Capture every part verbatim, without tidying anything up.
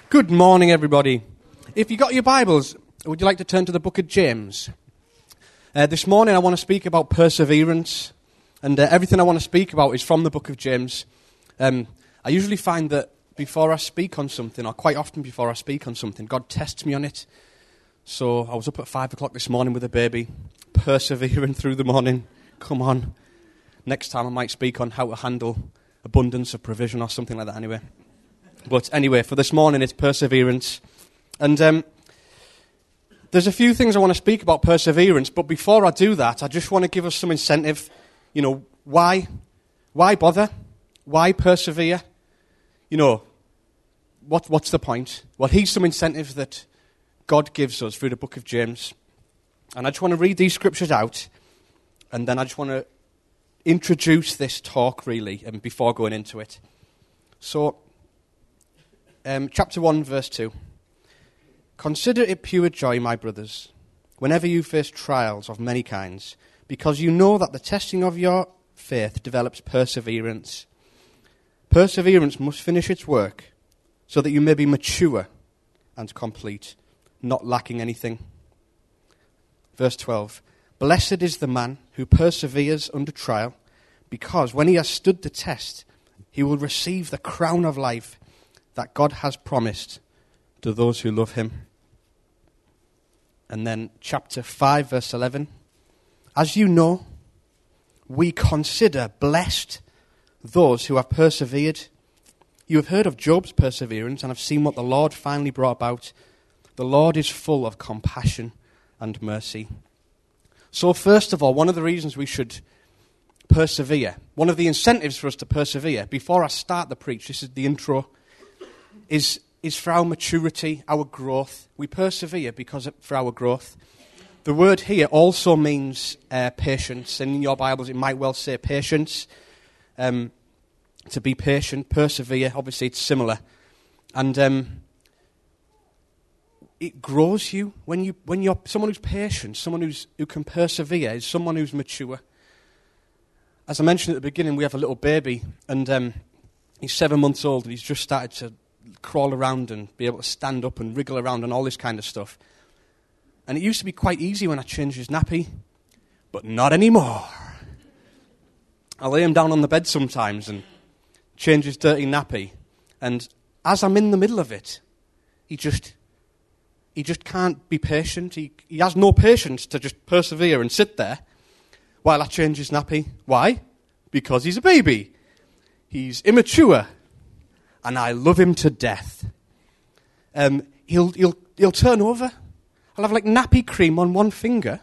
Good morning, everybody. If you got your Bibles, would you like to turn to the book of James? Uh, this morning I want to speak about perseverance, and uh, everything I want to speak about is from the book of James. Um, I usually find that before I speak on something, or quite often before I speak on something, God tests me on it. So I was up at five o'clock this morning with a baby, persevering through the morning. Come on. Next time I might speak on how to handle abundance of provision or something like that anyway. But anyway, for this morning, it's perseverance. And um, there's a few things I want to speak about perseverance, but before I do that, I just want to give us some incentive. You know, why? Why bother? Why persevere? You know, what, what's the point? Well, here's some incentive that God gives us through the book of James. And I just want to read these scriptures out, and then I just want to introduce this talk, really, and before going into it. So, Um, chapter one, verse two. Consider it pure joy, my brothers, whenever you face trials of many kinds, because you know that the testing of your faith develops perseverance. Perseverance must finish its work, so that you may be mature and complete, not lacking anything. Verse twelve. Blessed is the man who perseveres under trial, because when he has stood the test, he will receive the crown of life that God has promised to those who love him. And then chapter five, verse eleven. As you know, we consider blessed those who have persevered. You have heard of Job's perseverance and have seen what the Lord finally brought about. The Lord is full of compassion and mercy. So first of all, one of the reasons we should persevere, one of the incentives for us to persevere, before I start the preach, this is the intro, is is for our maturity, our growth. We persevere because of, for our growth. The word here also means uh, patience. And in your Bibles, it might well say patience. Um, to be patient, persevere. Obviously, it's similar. And um, it grows you. When, you, when you're someone who's patient, someone who's, who can persevere, is someone who's mature. As I mentioned at the beginning, we have a little baby. And um, he's seven months old, and he's just started to crawl around and be able to stand up and wriggle around and all this kind of stuff. And it used to be quite easy when I changed his nappy, but not anymore. I lay him down on the bed sometimes and change his dirty nappy, and as I'm in the middle of it, he just he just can't be patient. He, he has no patience to just persevere and sit there while I change his nappy. Why? Because he's a baby. He's immature. And I love him to death. Um, he'll, he'll, he'll turn over. I'll have like nappy cream on one finger,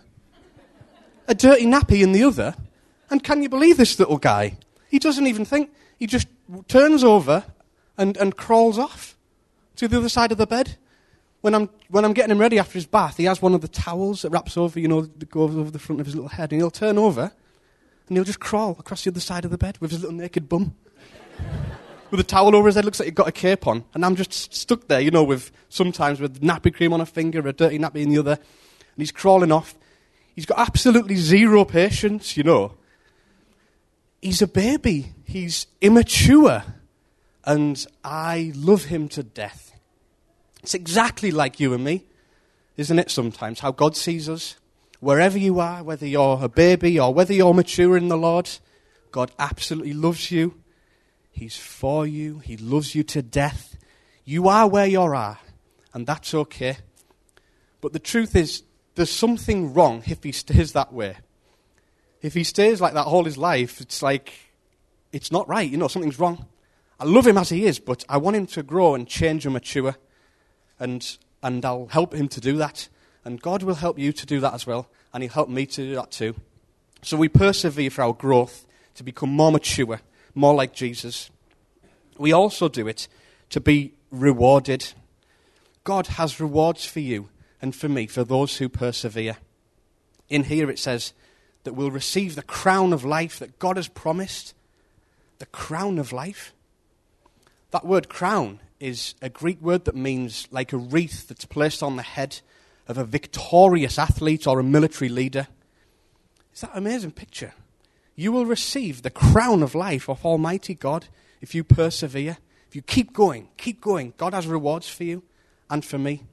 a dirty nappy in the other. And can you believe this little guy? He doesn't even think. He just turns over and, and crawls off to the other side of the bed. When I'm when I'm getting him ready after his bath, he has one of the towels that wraps over, you know, that goes over the front of his little head. And he'll turn over and he'll just crawl across the other side of the bed with his little naked bum. With a towel over his head, looks like he's got a cape on. And I'm just stuck there, you know, with sometimes with nappy cream on a finger, a dirty nappy in the other. And he's crawling off. He's got absolutely zero patience, you know. He's a baby. He's immature. And I love him to death. It's exactly like you and me, isn't it, sometimes, how God sees us. Wherever you are, whether you're a baby or whether you're mature in the Lord, God absolutely loves you. He's for you. He loves you to death. You are where you are, and that's okay. But the truth is, there's something wrong if he stays that way. If he stays like that all his life, it's like, it's not right. You know, something's wrong. I love him as he is, but I want him to grow and change and mature, and and I'll help him to do that. And God will help you to do that as well, and he'll help me to do that too. So we persevere for our growth, to become more mature, more like Jesus. We also do it to be rewarded. God has rewards for you and for me, for those who persevere. In here it says that we'll receive the crown of life that God has promised. The crown of life. That word crown is a Greek word that means like a wreath that's placed on the head of a victorious athlete or a military leader. Is that an amazing picture? You will receive the crown of life of Almighty God if you persevere, If you keep going, keep going, God has rewards for you and for me.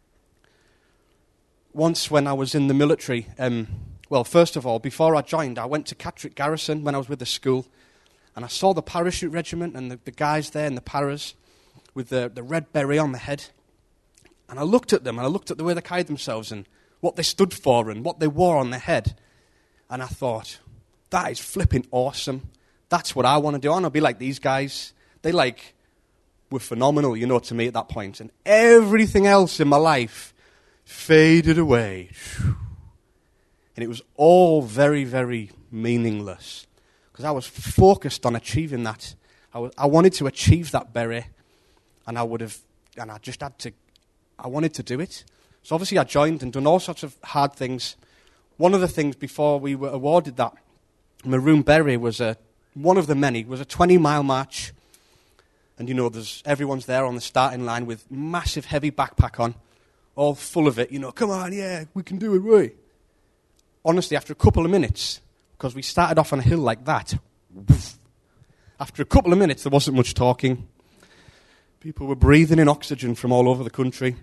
Once when I was in the military, um, well, first of all, before I joined, I went to Catterick Garrison when I was with the school, and I saw the parachute regiment and the, the guys there in the paras with the, the red beret on the head. And I looked at them, and I looked at the way they carried themselves and what they stood for and what they wore on their head. And I thought, that is flipping awesome. That's what I want to do. I want to be like these guys. They, like, were phenomenal, you know, to me at that point. And everything else in my life faded away. And it was all very, very meaningless. Because I was focused on achieving that. I, was, I wanted to achieve that beret. And I would have, and I just had to, I wanted to do it. So obviously I joined and done all sorts of hard things. One of the things before we were awarded that Maroon Beret was a, one of the many, was a twenty-mile march. And, you know, there's everyone's there on the starting line with massive heavy backpack on, all full of it. You know, come on, yeah, we can do it, right? Honestly, after a couple of minutes, because we started off on a hill like that, after a couple of minutes, there wasn't much talking. People were breathing in oxygen from all over the country.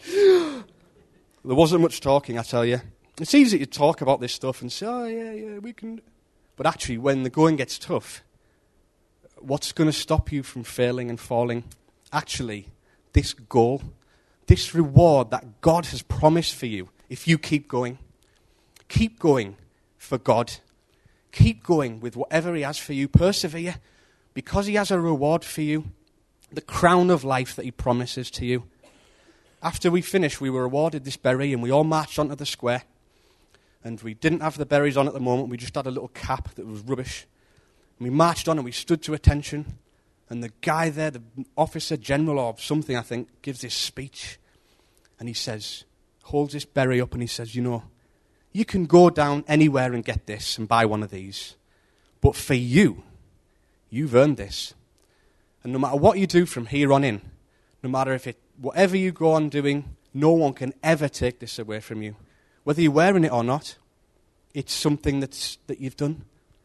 There wasn't much talking, I tell you. It's easy to talk about this stuff and say, oh, yeah, yeah, we can. But actually, when the going gets tough, what's going to stop you from failing and falling? Actually, this goal, this reward that God has promised for you, if you keep going. Keep going for God. Keep going with whatever he has for you. Persevere, because he has a reward for you. The crown of life that he promises to you. After we finished, we were awarded this beret, and we all marched onto the square. And we didn't have the berets on at the moment. We just had a little cap that was rubbish. And we marched on, and we stood to attention. And the guy there, the officer general or something, I think, gives this speech. And he says, holds this beret up, and he says, you know, you can go down anywhere and get this and buy one of these. But for you, you've earned this. And no matter what you do from here on in, no matter if it, whatever you go on doing, no one can ever take this away from you. Whether you're wearing it or not, it's something that's, that you've done.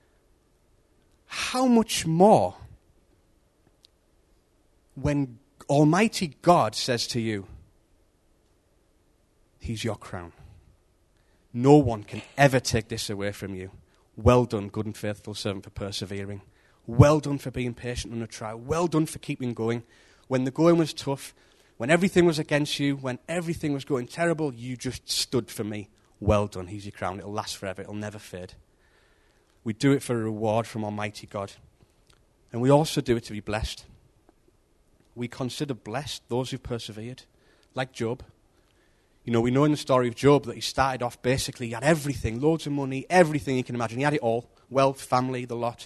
How much more when Almighty God says to you, he's your crown. No one can ever take this away from you. Well done, good and faithful servant, for persevering. Well done for being patient under trial. Well done for keeping going. When the going was tough, when everything was against you, when everything was going terrible, you just stood for me. Well done, he's your crown. It'll last forever. It'll never fade. We do it for a reward from Almighty God. And we also do it to be blessed. We consider blessed those who've persevered, like Job. You know, we know in the story of Job that he started off basically, he had everything, loads of money, everything you can imagine. He had it all, wealth, family, the lot.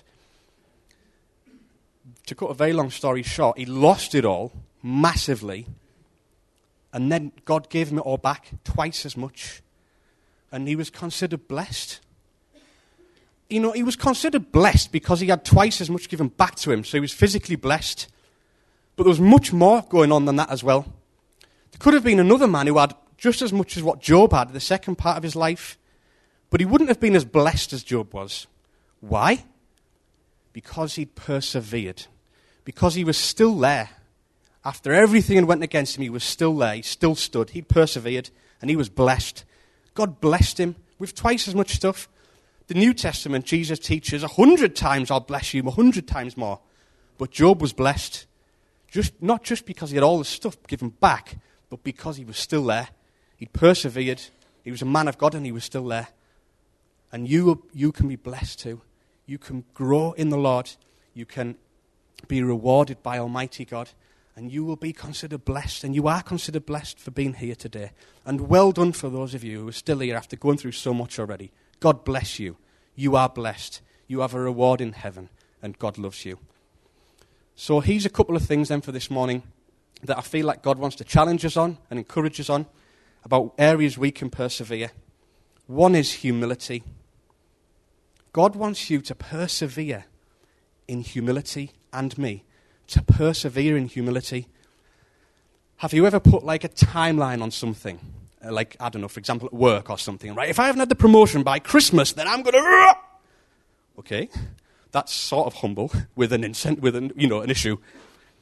To cut a very long story short, he lost it all massively, and then God gave him it all back, twice as much, and he was considered blessed. You know, he was considered blessed because he had twice as much given back to him, so he was physically blessed. But there was much more going on than that as well. There could have been another man who had just as much as what Job had, the second part of his life, but he wouldn't have been as blessed as Job was. Why? Because he'd persevered. Because he was still there. After everything had went against him, he was still there. He still stood. He persevered, and he was blessed. God blessed him with twice as much stuff. The New Testament, Jesus teaches a hundred times, I'll bless you, a hundred times more. But Job was blessed, just not just because he had all the stuff given back, but because he was still there. He'd persevered. He was a man of God, and he was still there. And you, you can be blessed too. You can grow in the Lord. You can be rewarded by Almighty God. And you will be considered blessed. And you are considered blessed for being here today. And well done for those of you who are still here after going through so much already. God bless you. You are blessed. You have a reward in heaven. And God loves you. So here's a couple of things then for this morning that I feel like God wants to challenge us on and encourage us on about areas we can persevere. One is humility. God wants you to persevere in humility, and me, to persevere in humility. Have you ever put like a timeline on something? Uh, like, I don't know, for example, at work or something, right? If I haven't had the promotion by Christmas, then I'm going to... Okay, that's sort of humble with an incent- with an, you know, an issue.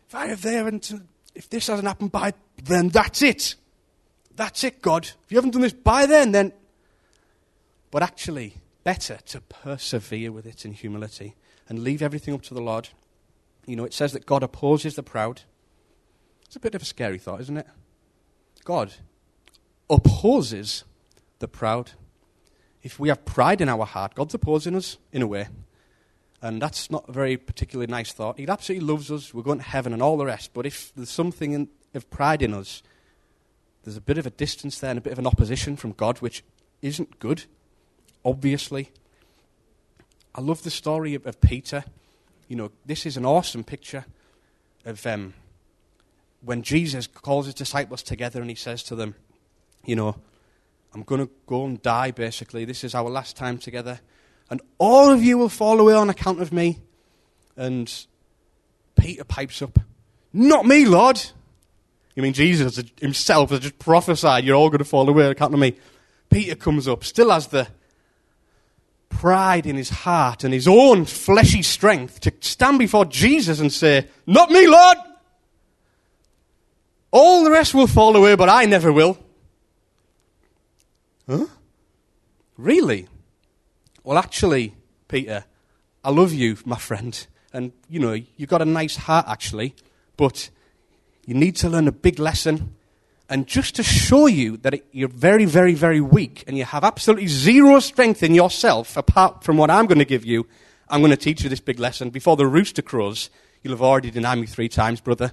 if I have there, and if this hasn't happened by, then that's it. That's it, God. If you haven't done this by then, then... But actually, better to persevere with it in humility and leave everything up to the Lord. You know, it says that God opposes the proud. It's a bit of a scary thought, isn't it? God opposes the proud. If we have pride in our heart, God's opposing us in a way. And that's not a very particularly nice thought. He absolutely loves us. We're going to heaven and all the rest. But if there's something in, of pride in us, there's a bit of a distance there and a bit of an opposition from God, which isn't good, obviously. I love the story of, of Peter. You know, this is an awesome picture of um, when Jesus calls his disciples together and he says to them, you know, I'm going to go and die, basically. This is our last time together. And all of you will fall away on account of me. And Peter pipes up, not me, Lord. You mean Jesus himself has just prophesied, you're all going to fall away on account of me. Peter comes up, still has the pride in his heart and his own fleshy strength to stand before Jesus and say, not me, Lord. All the rest will fall away, but I never will. Huh? Really? Well, actually, Peter, I love you, my friend. And, you know, you've got a nice heart, actually. But you need to learn a big lesson. And just to show you that it, you're very, very, very weak and you have absolutely zero strength in yourself, apart from what I'm going to give you, I'm going to teach you this big lesson. Before the rooster crows, you'll have already denied me three times, brother.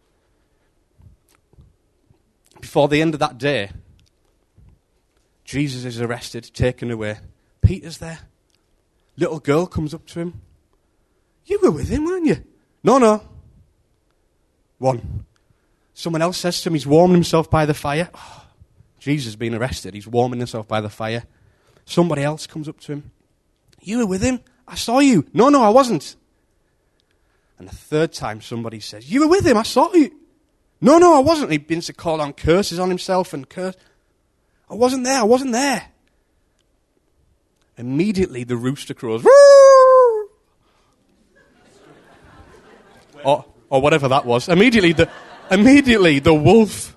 Before the end of that day, Jesus is arrested, taken away. Peter's there. Little girl comes up to him. You were with him, weren't you? No, no. One. Someone else says to him, he's warming himself by the fire. Oh, Jesus has been arrested. He's warming himself by the fire. Somebody else comes up to him. You were with him? I saw you. No, no, I wasn't. And the third time somebody says, you were with him? I saw you. No, no, I wasn't. He begins to call on curses on himself and curse. I wasn't there. I wasn't there. Immediately the rooster crows. or, or whatever that was. Immediately the... Immediately, the wolf,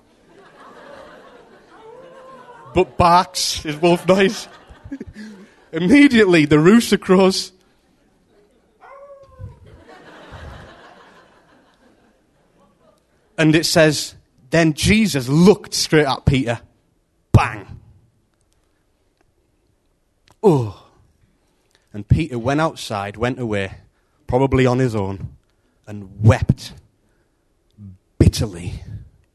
but barks, his wolf noise. Immediately, the rooster crows. And it says, then Jesus looked straight at Peter. Bang. Oh. And Peter went outside, went away, probably on his own, and wept bitterly.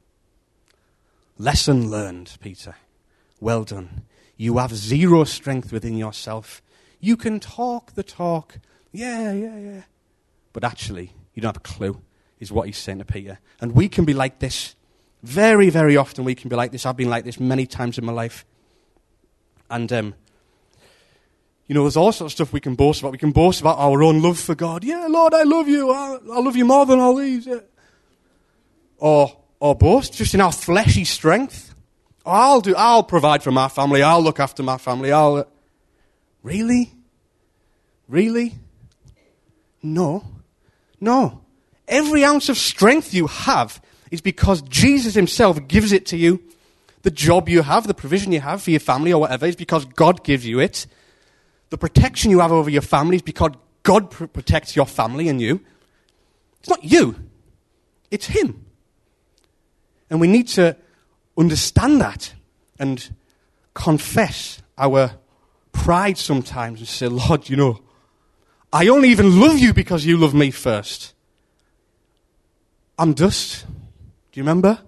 Lesson learned, Peter. Well done. You have zero strength within yourself. You can talk the talk. Yeah, yeah, yeah. But actually, you don't have a clue, is what he's saying to Peter. And we can be like this. Very, very often we can be like this. I've been like this many times in my life. And, um, you know, there's all sorts of stuff we can boast about. We can boast about our own love for God. Yeah, Lord, I love you. I, I love you more than all these. Yeah. Or, or boast just in our fleshy strength. Oh, I'll do. I'll provide for my family. I'll look after my family. I'll. Uh, really, really, no, no. Every ounce of strength you have is because Jesus himself gives it to you. The job you have, the provision you have for your family or whatever, is because God gives you it. The protection you have over your family is because God pr- protects your family and you. It's not you. It's him. And we need to understand that and confess our pride sometimes and say, Lord, you know, I only even love you because you love me first. I'm dust. Do you remember?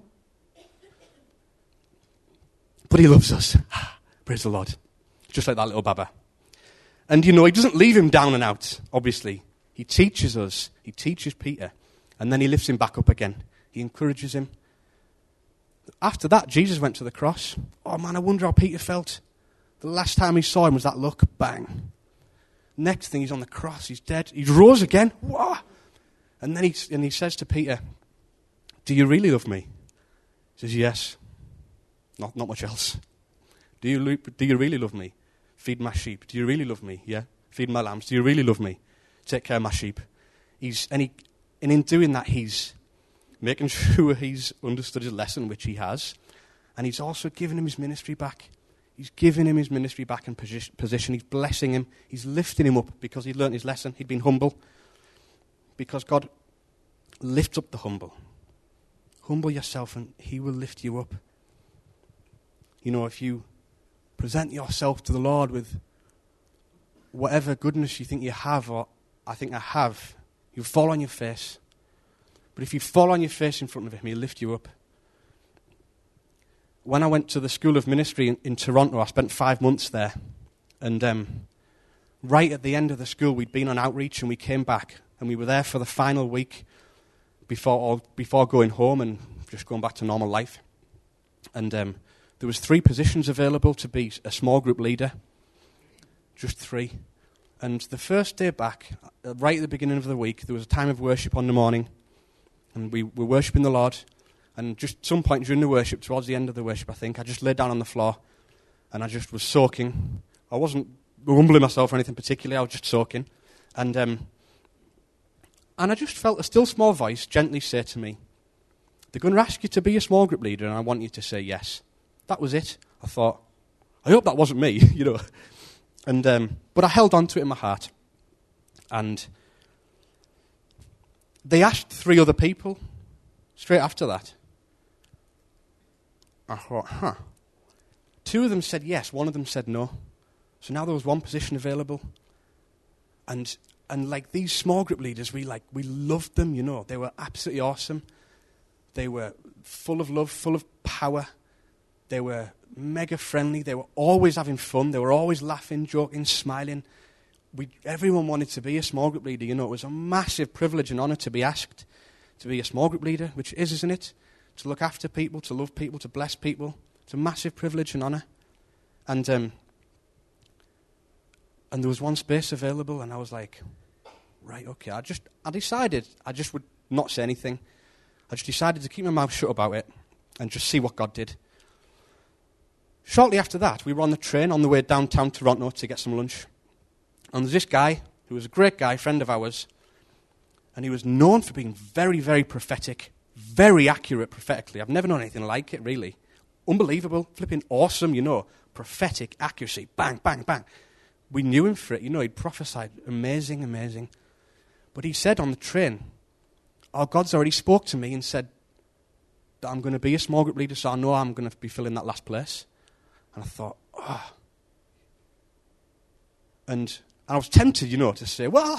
But he loves us. Praise the Lord. Just like that little baba. And, you know, he doesn't leave him down and out, obviously. He teaches us. He teaches Peter. And then he lifts him back up again. He encourages him. After that, Jesus went to the cross. Oh, man, I wonder how Peter felt. The last time he saw him was that look. Bang. Next thing, he's on the cross. He's dead. He rose again. Whoa. And then he, and he says to Peter, do you really love me? He says, yes. Not, not much else. Do you, do you really love me? Feed my sheep. Do you really love me? Yeah. Feed my lambs. Do you really love me? Take care of my sheep. He's, and, he, and in doing that, he's making sure he's understood his lesson, which he has. And he's also given him his ministry back. He's giving him his ministry back in position. He's blessing him. He's lifting him up because he'd learned his lesson. He'd been humble. Because God lifts up the humble. Humble yourself and he will lift you up. You know, if you present yourself to the Lord with whatever goodness you think you have, or I think I have, you'll fall on your face. But if you fall on your face in front of him, he'll lift you up. When I went to the School of Ministry in, in Toronto, I spent five months there. And um, right at the end of the school, we'd been on outreach and we came back. And we were there for the final week before all, before going home and just going back to normal life. And um, there was three positions available to be a small group leader. Just three. And the first day back, right at the beginning of the week, there was a time of worship on the morning. And we were worshipping the Lord. And just some point during the worship, towards the end of the worship, I think, I just laid down on the floor. And I just was soaking. I wasn't rumbling myself or anything particularly. I was just soaking. And um, and I just felt a still small voice gently say to me, they're going to ask you to be a small group leader, and I want you to say yes. That was it. I thought, I hope that wasn't me, you know. And um, but I held on to it in my heart. And they asked three other people straight after that. I thought, huh. Two of them said yes, one of them said no. So now there was one position available. And and like these small group leaders, we like we loved them, you know. They were absolutely awesome. They were full of love, full of power. They were mega friendly. They were always having fun. They were always laughing, joking, smiling. We, everyone wanted to be a small group leader. You know, it was a massive privilege and honour to be asked to be a small group leader, which it is, isn't it? To look after people, to love people, to bless people. It's a massive privilege and honour. And um, and there was one space available, and I was like, right, okay. I just I decided I just would not say anything. I just decided to keep my mouth shut about it and just see what God did. Shortly after that, we were on the train on the way downtown Toronto to get some lunch. And there's this guy, who was a great guy, friend of ours, and he was known for being very, very prophetic, very accurate prophetically. I've never known anything like it, really. Unbelievable, flipping awesome, you know, prophetic accuracy, bang, bang, bang. We knew him for it, you know, he'd prophesied, amazing, amazing. But he said on the train, oh, God's already spoke to me and said that I'm going to be a small group leader, so I know I'm going to be filling that last place. And I thought, oh. And I was tempted, you know, to say, well,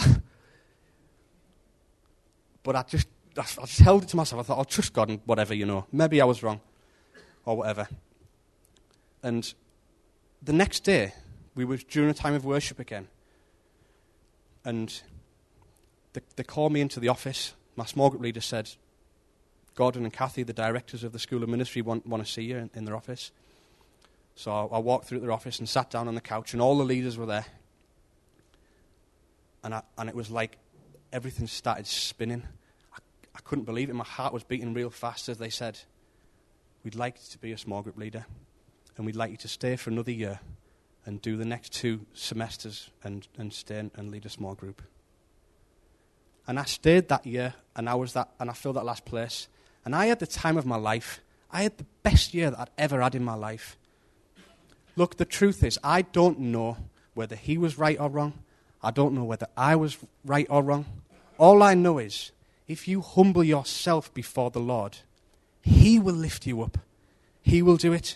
but I just, I just held it to myself. I thought, I'll trust God and whatever, you know. Maybe I was wrong or whatever. And the next day, we were during a time of worship again. And they, they called me into the office. My small group leader said, Gordon and Kathy, the directors of the School of Ministry, want, want to see you in, in their office. So I, I walked through their office and sat down on the couch, and all the leaders were there. And I, and it was like everything started spinning. I, I couldn't believe it. My heart was beating real fast as they said, we'd like you to be a small group leader, and we'd like you to stay for another year and do the next two semesters and, and stay and, and lead a small group. And I stayed that year, and I was that, and I filled that last place. And I had the time of my life. I had the best year that I'd ever had in my life. Look, the truth is, I don't know whether he was right or wrong. I don't know whether I was right or wrong. All I know is, if you humble yourself before the Lord, he will lift you up. He will do it.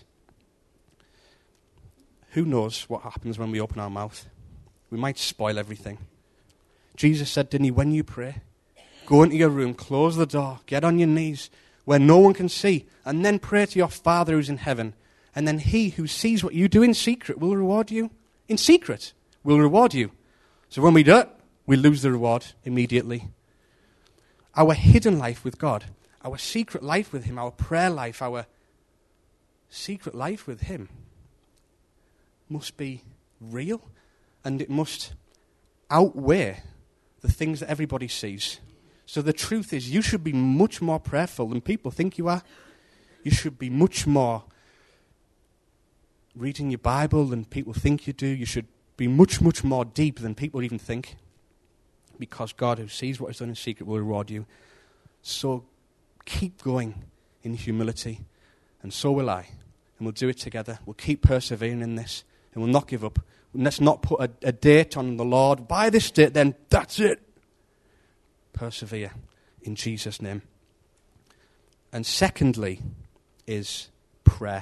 Who knows what happens when we open our mouth? We might spoil everything. Jesus said, didn't he, when you pray, go into your room, close the door, get on your knees where no one can see, and then pray to your Father who's in heaven. And then he who sees what you do in secret will reward you. In secret will reward you. So when we do it, we lose the reward immediately. Our hidden life with God, our secret life with him, our prayer life, our secret life with him must be real, and it must outweigh the things that everybody sees. So the truth is, you should be much more prayerful than people think you are. You should be much more reading your Bible than people think you do. You should be much, much more deep than people even think. Because God, who sees what is done in secret, will reward you. So keep going in humility. And so will I. And we'll do it together. We'll keep persevering in this. And we'll not give up. Let's not put a, a date on the Lord. By this date, then that's it. Persevere in Jesus' name. And secondly is prayer.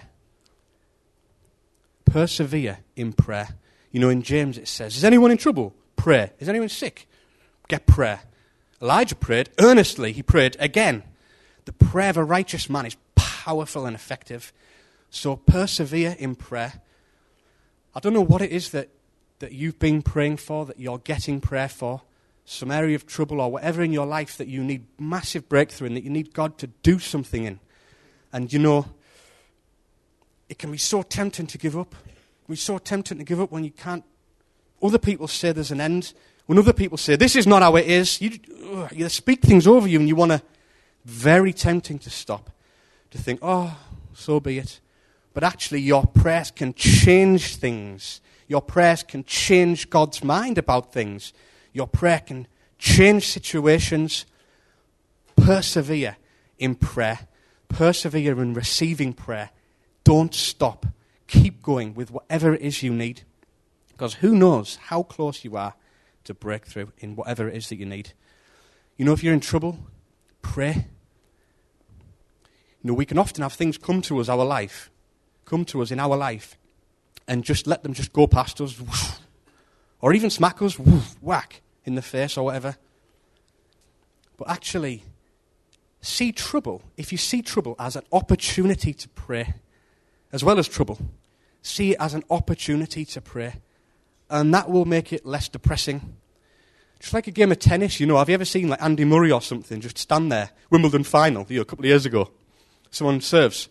Persevere in prayer. You know, in James it says, is anyone in trouble? Pray. Is anyone sick? Get prayer. Elijah prayed earnestly. He prayed again. The prayer of a righteous man is powerful and effective. So persevere in prayer. I don't know what it is that, that you've been praying for, that you're getting prayer for, some area of trouble or whatever in your life that you need massive breakthrough in, that you need God to do something in. And you know, it can be so tempting to give up. It can be so tempting to give up when you can't. Other people say there's an end. When other people say, this is not how it is, you, ugh, you speak things over you and you want to, very tempting to stop, to think, oh, so be it. But actually, your prayers can change things. Your prayers can change God's mind about things. Your prayer can change situations. Persevere in prayer. Persevere in receiving prayer. Don't stop. Keep going with whatever it is you need. Because who knows how close you are to breakthrough in whatever it is that you need. You know, if you're in trouble, pray. You know, we can often have things come to us, our life, come to us in our life, and just let them just go past us, whoosh, or even smack us, whoosh, whack, in the face or whatever. But actually, see trouble, if you see trouble as an opportunity to pray, as well as trouble, see it as an opportunity to pray. And that will make it less depressing. Just like a game of tennis, you know, have you ever seen like Andy Murray or something just stand there, Wimbledon final, you know, a couple of years ago. Someone serves.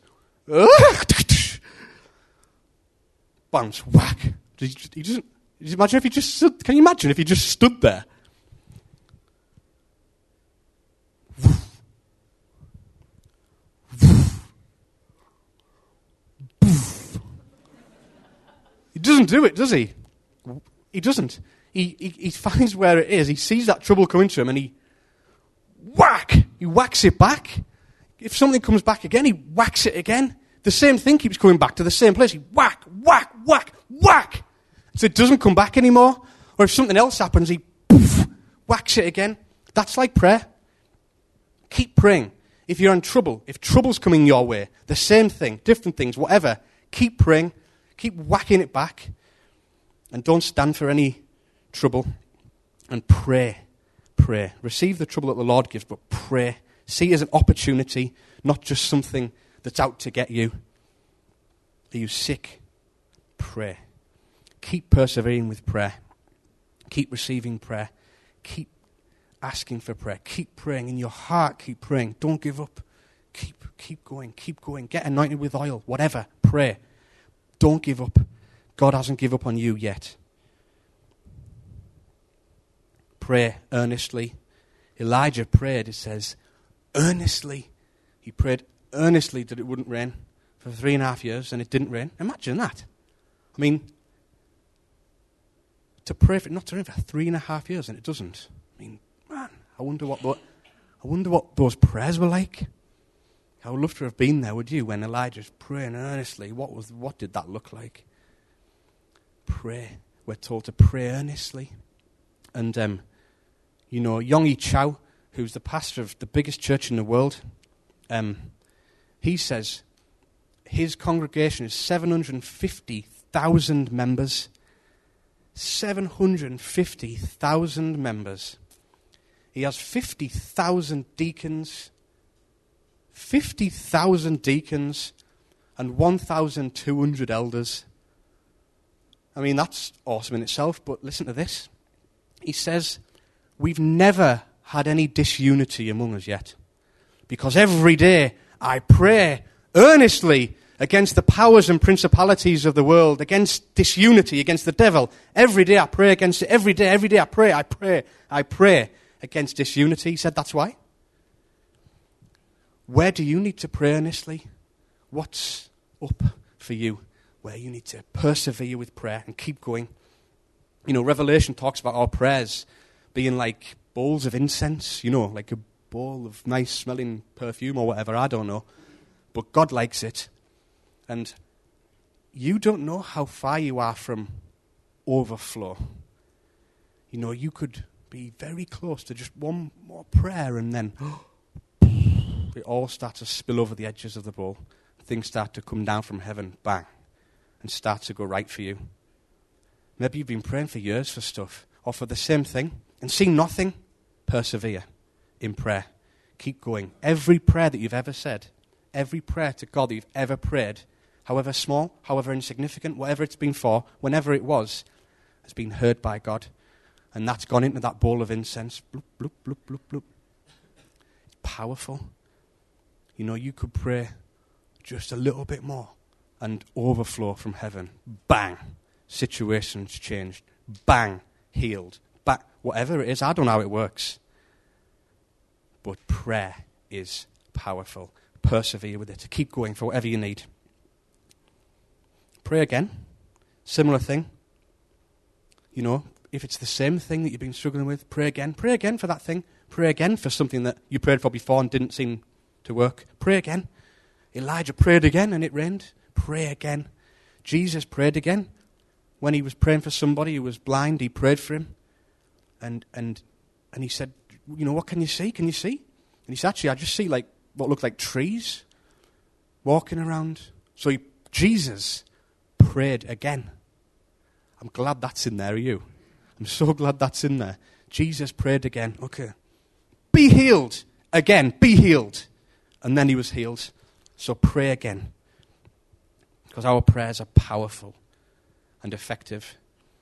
Bounce, whack. He doesn't, imagine if he just stood, can you imagine if he just stood there? He doesn't do it, does he? He doesn't. He, he he finds where it is. He sees that trouble coming to him and he whack! He whacks it back. If something comes back again, he whacks it again. The same thing keeps coming back to the same place. He whack, whack, whack, whack. So it doesn't come back anymore. Or if something else happens, he poof, whacks it again. That's like prayer. Keep praying. If you're in trouble, if trouble's coming your way, the same thing, different things, whatever, keep praying. Keep whacking it back. And don't stand for any trouble. And pray. Pray. Receive the trouble that the Lord gives, but pray. See it as an opportunity, not just something that's out to get you. Are you sick? Pray. Keep persevering with prayer. Keep receiving prayer. Keep asking for prayer. Keep praying in your heart. Keep praying. Don't give up. Keep, keep going. Keep going. Get anointed with oil. Whatever. Pray. Don't give up. God hasn't given up on you yet. Pray earnestly. Elijah prayed, it says, earnestly. He prayed earnestly that it wouldn't rain for three and a half years, and it didn't rain. Imagine that. I mean, to pray for it not to rain for three and a half years, and it doesn't. I mean, man, I wonder what, what I wonder what those prayers were like. I would love to have been there with you when Elijah's praying earnestly. What was what did that look like? Pray. We're told to pray earnestly. And, um, you know, Yonggi Cho, who's the pastor of the biggest church in the world, um, he says his congregation is seven hundred fifty thousand members. seven hundred fifty thousand members. He has fifty thousand deacons, fifty thousand deacons, and one thousand two hundred elders. I mean, that's awesome in itself, but listen to this. He says, we've never had any disunity among us yet, because every day I pray earnestly against the powers and principalities of the world, against disunity, against the devil. Every day I pray against it. Every day, every day I pray, I pray, I pray against disunity. He said, that's why. Where do you need to pray earnestly? What's up for you? Where you need to persevere with prayer and keep going. You know, Revelation talks about our prayers being like bowls of incense, you know, like a bowl of nice smelling perfume or whatever, I don't know. But God likes it. And you don't know how far you are from overflow. You know, you could be very close to just one more prayer and then it all starts to spill over the edges of the bowl. Things start to come down from heaven, bang, and start to go right for you. Maybe you've been praying for years for stuff or for the same thing and seen nothing. Persevere in prayer. Keep going. Every prayer that you've ever said, every prayer to God that you've ever prayed, however small, however insignificant, whatever it's been for, whenever it was, has been heard by God. And that's gone into that bowl of incense. Bloop, bloop, bloop, bloop, bloop. It's powerful. You know, you could pray just a little bit more and overflow from heaven. Bang. Situations changed. Bang. Healed. Bang. Whatever it is, I don't know how it works. But prayer is powerful. Persevere with it. Keep going for whatever you need. Pray again. Similar thing. You know, if it's the same thing that you've been struggling with, pray again. Pray again for that thing. Pray again for something that you prayed for before and didn't seem to work. Pray again. Elijah prayed again and it rained. Pray again. Jesus prayed again. When he was praying for somebody who was blind, he prayed for him. And and and he said, you know, what can you see? Can you see? And he said, actually, I just see like what looked like trees walking around. So he, Jesus prayed again. I'm glad that's in there, are you? I'm so glad that's in there. Jesus prayed again. Okay. Be healed. Again, be healed. And then he was healed. So pray again. Because our prayers are powerful and effective.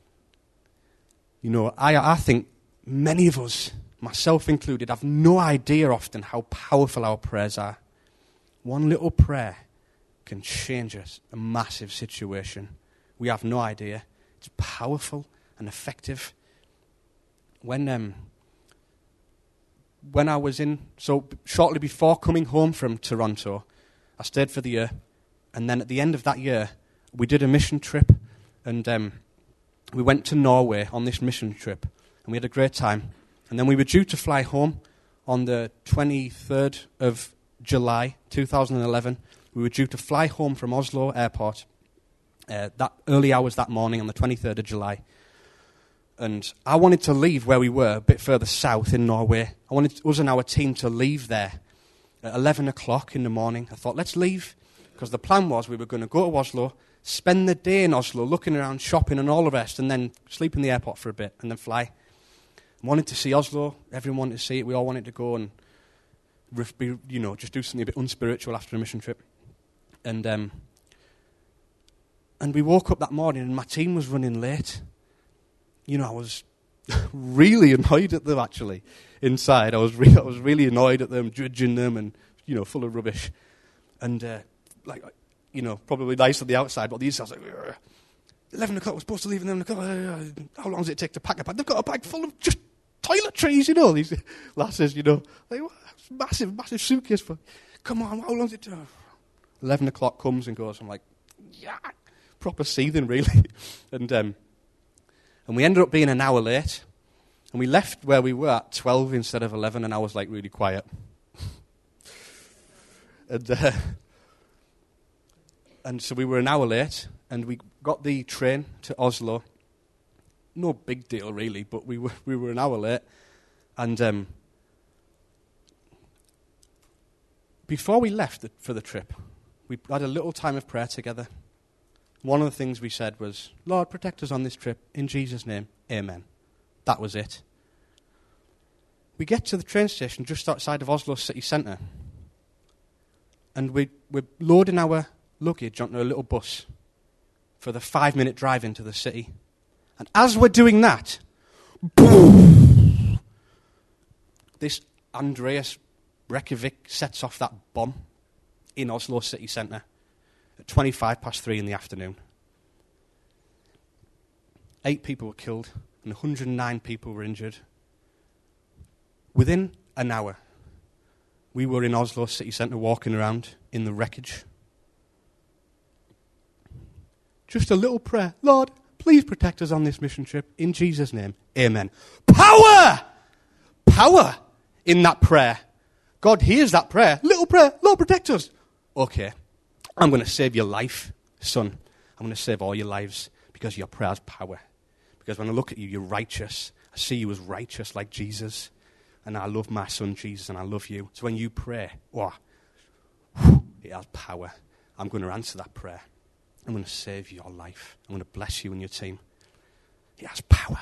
You know, I, I think many of us, myself included, have no idea often how powerful our prayers are. One little prayer can change us, a massive situation. We have no idea. It's powerful and effective. When um, when I was in, so shortly before coming home from Toronto, I stayed for the year. And then at the end of that year, we did a mission trip. And um, we went to Norway on this mission trip. And we had a great time. And then we were due to fly home on the twenty-third of July, two thousand eleven. We were due to fly home from Oslo Airport uh, that early hours that morning on the twenty-third of July. And I wanted to leave where we were, a bit further south in Norway. I wanted us and our team to leave there at eleven o'clock in the morning. I thought, let's leave, because the plan was we were going to go to Oslo, spend the day in Oslo looking around, shopping and all the rest, and then sleep in the airport for a bit and then fly. I wanted to see Oslo. Everyone wanted to see it. We all wanted to go and, be, you know, just do something a bit unspiritual after a mission trip. And um, and we woke up that morning and my team was running late. You know, I was really annoyed at them, actually, inside. I was, re- I was really annoyed at them, judging them and, you know, full of rubbish. And, uh, like, you know, probably nice on the outside, but the inside, I was like, ugh. eleven o'clock, we're supposed to leave at eleven o'clock. How long does it take to pack a bag? They've got a bag full of just toiletries, you know, these lasses, you know. Like, massive, massive suitcase for, come on, how long does it take? eleven o'clock comes and goes. I'm like, yeah, proper seething, really. and um, and we ended up being an hour late. And we left where we were at twelve instead of eleven, and I was like really quiet. and uh, and so we were an hour late, and we got the train to Oslo. No big deal, really, but we were we were an hour late. And um, before we left the, for the trip, we had a little time of prayer together. One of the things we said was, Lord, protect us on this trip. In Jesus' name, amen. That was it. We get to the train station just outside of Oslo city centre. And we, we're loading our luggage onto a little bus for the five-minute drive into the city. And as we're doing that, boom, this Andreas Breivik sets off that bomb in Oslo city centre at twenty-five past three in the afternoon. Eight people were killed and one hundred nine people were injured. Within an hour, we were in Oslo city centre walking around in the wreckage. Just a little prayer. Lord, please protect us on this mission trip. In Jesus' name, amen. Power! Power in that prayer. God hears that prayer. Little prayer, Lord, protect us. Okay, I'm going to save your life, son. I'm going to save all your lives because your prayer has power. Because when I look at you, you're righteous. I see you as righteous like Jesus. And I love my son Jesus and I love you. So when you pray, wow, it has power. I'm going to answer that prayer. I'm going to save your life. I'm going to bless you and your team. It has power.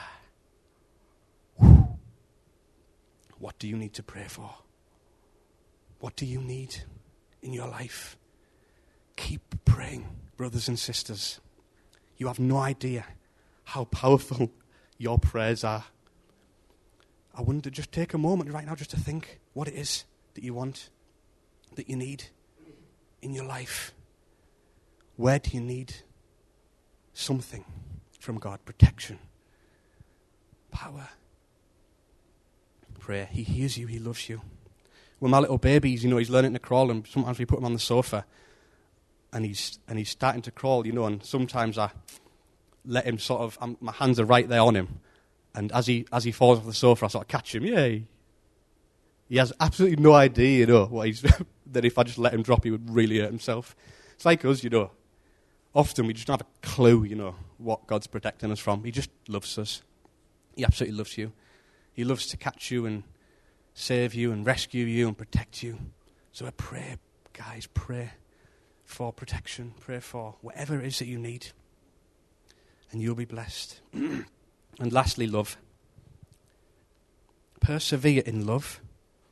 What do you need to pray for? What do you need in your life? Keep praying, brothers and sisters. You have no idea how powerful your prayers are. I wonder, just take a moment right now just to think what it is that you want, that you need in your life. Where do you need something from God? Protection, power. Pray. He hears you. He loves you. When my little babies, you know, he's learning to crawl, and sometimes we put him on the sofa, and he's and he's starting to crawl, you know, and sometimes I let him sort of, um, my hands are right there on him, and as he as he falls off the sofa, I sort of catch him. Yay! He has absolutely no idea, you know, what he's that if I just let him drop, he would really hurt himself. It's like us, you know. Often we just don't have a clue, you know, what God's protecting us from. He just loves us. He absolutely loves you. He loves to catch you and save you and rescue you and protect you. So I pray, guys, pray for protection. Pray for whatever it is that you need. And you'll be blessed. And lastly, love. Persevere in love.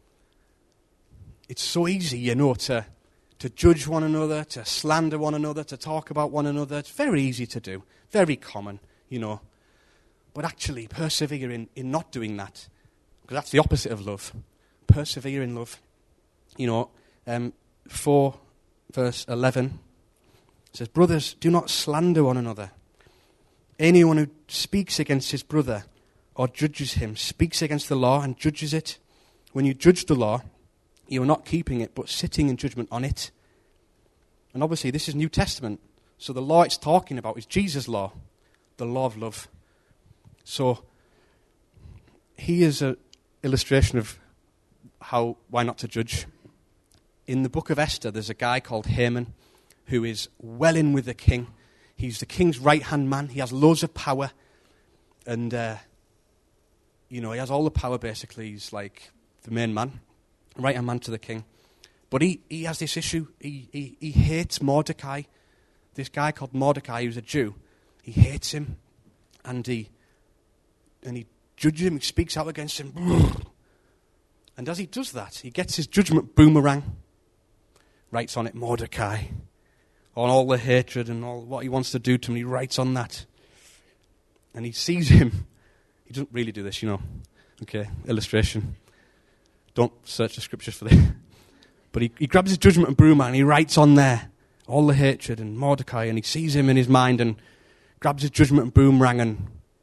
It's so easy, you know, to, to judge one another, to slander one another, to talk about one another. It's very easy to do. Very common, you know. But actually, persevere in, in not doing that. Because that's the opposite of love. Persevere in love. You know, um, four, verse eleven, it says, brothers, do not slander one another. Anyone who speaks against his brother or judges him speaks against the law and judges it. When you judge the law, you are not keeping it, but sitting in judgment on it. And obviously, this is New Testament. So the law it's talking about is Jesus' law, the law of love. So here's an illustration of how why not to judge. In the book of Esther, there's a guy called Haman who is well in with the king. He's the king's right-hand man. He has loads of power. And, uh, you know, he has all the power, basically. He's like the main man, right-hand man to the king. But he, he has this issue. He, he, he hates Mordecai. This guy called Mordecai, who's a Jew. He hates him. And he... And he judges him, he speaks out against him. And as he does that, he gets his judgment boomerang, writes on it Mordecai, on all the hatred and all what he wants to do to him. He writes on that. And he sees him. He doesn't really do this, you know. Okay, illustration. Don't search the scriptures for this. But he, he grabs his judgment boomerang and he writes on there all the hatred and Mordecai, and he sees him in his mind and grabs his judgment boomerang and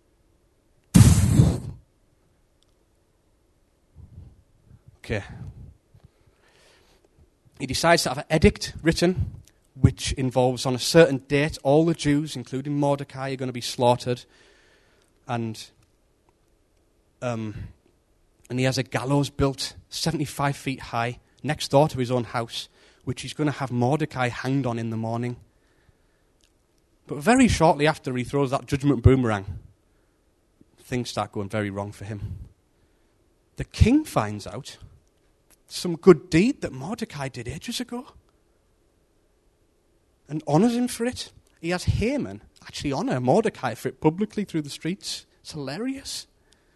Okay. He decides to have an edict written which involves on a certain date all the Jews, including Mordecai, are going to be slaughtered. And um, and he has a gallows built seventy-five feet high next door to his own house, which he's going to have Mordecai hanged on in the morning. But very shortly after he throws that judgment boomerang, things start going very wrong for him. The king finds out some good deed that Mordecai did ages ago and honors him for it. He has Haman actually honor Mordecai for it publicly through the streets. It's hilarious.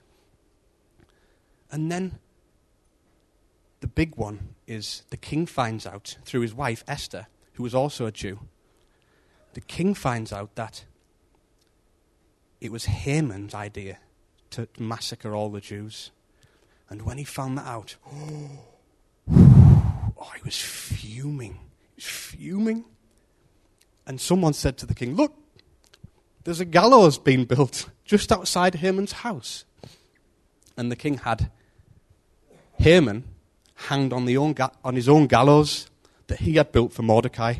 And then the big one is the king finds out through his wife Esther, who was also a Jew. The king finds out that it was Haman's idea to massacre all the Jews. And when he found that out, oh, oh, he was fuming. He was fuming. And someone said to the king, look, there's a gallows being built just outside Haman's house. And the king had Haman hanged on, the own ga- on his own gallows that he had built for Mordecai.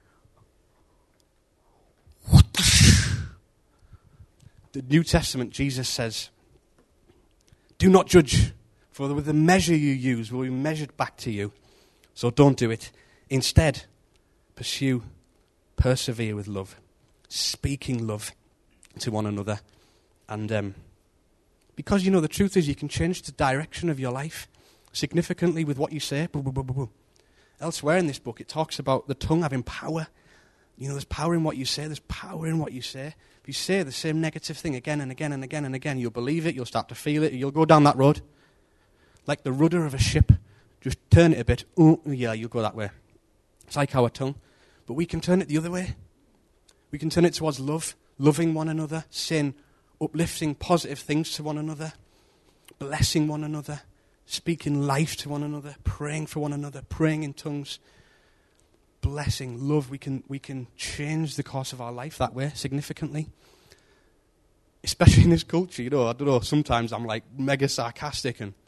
What the sh- The New Testament, Jesus says, do not judge, For with the measure you use will be measured back to you. So don't do it. Instead, pursue, persevere with love, speaking love to one another. And um, because, you know, the truth is you can change the direction of your life significantly with what you say. Boo, boo, boo, boo, boo. Elsewhere in this book, it talks about the tongue having power. You know, there's power in what you say. There's power in what you say. If you say the same negative thing again and again and again and again, you'll believe it, you'll start to feel it, you'll go down that road. Like the rudder of a ship. Just turn it a bit. Oh, yeah, you'll go that way. It's like our tongue. But we can turn it the other way. We can turn it towards love, loving one another, saying uplifting, positive things to one another, blessing one another, speaking life to one another, praying for one another, praying in tongues, blessing, love. We can we can change the course of our life that way significantly. Especially in this culture, you know, I don't know, sometimes I'm like mega sarcastic, and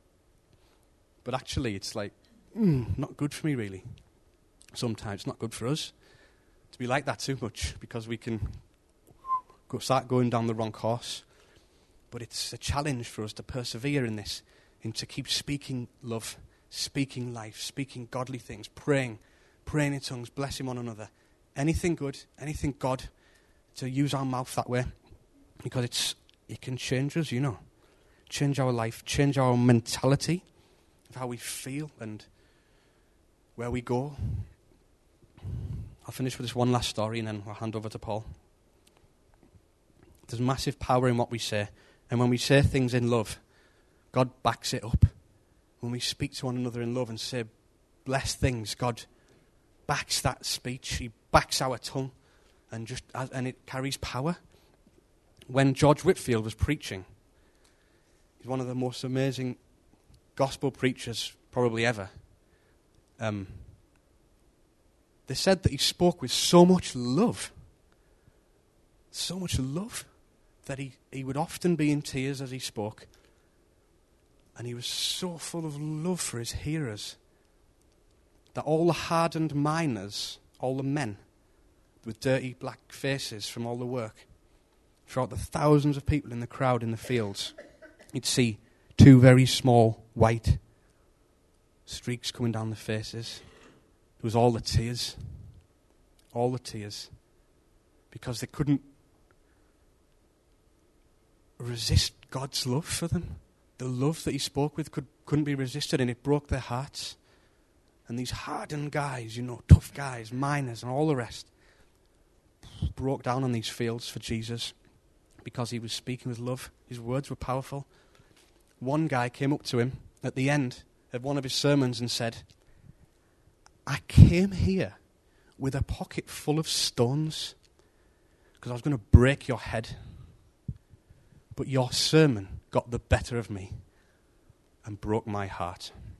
but actually it's like, mm, not good for me really. Sometimes it's not good for us to be like that too much, because we can go, start going down the wrong course. But it's a challenge for us to persevere in this, and to keep speaking love, speaking life, speaking godly things, praying, praying in tongues, blessing one another. Anything good, anything God, to use our mouth that way, because it's it can change us, you know. Change our life, change our mentality of how we feel and where we go. I'll finish with this one last story and then I'll hand over to Paul. There's massive power in what we say. And when we say things in love, God backs it up. When we speak to one another in love and say blessed things, God backs that speech. He backs our tongue, and just and it carries power. When George Whitefield was preaching, he's one of the most amazing gospel preachers probably ever. Um, they said that he spoke with so much love, so much love, that he, he would often be in tears as he spoke. And he was so full of love for his hearers that all the hardened miners, all the men with dirty black faces from all the work, throughout the thousands of people in the crowd in the fields, you'd see two very small white streaks coming down the faces. It was all the tears. All the tears. Because they couldn't resist God's love for them. The love that he spoke with could, couldn't be resisted, and it broke their hearts. And these hardened guys, you know, tough guys, miners and all the rest, broke down on these fields for Jesus because he was speaking with love. His words were powerful. One guy came up to him at the end of one of his sermons and said, I came here with a pocket full of stones because I was going to break your head. But your sermon got the better of me and broke my heart.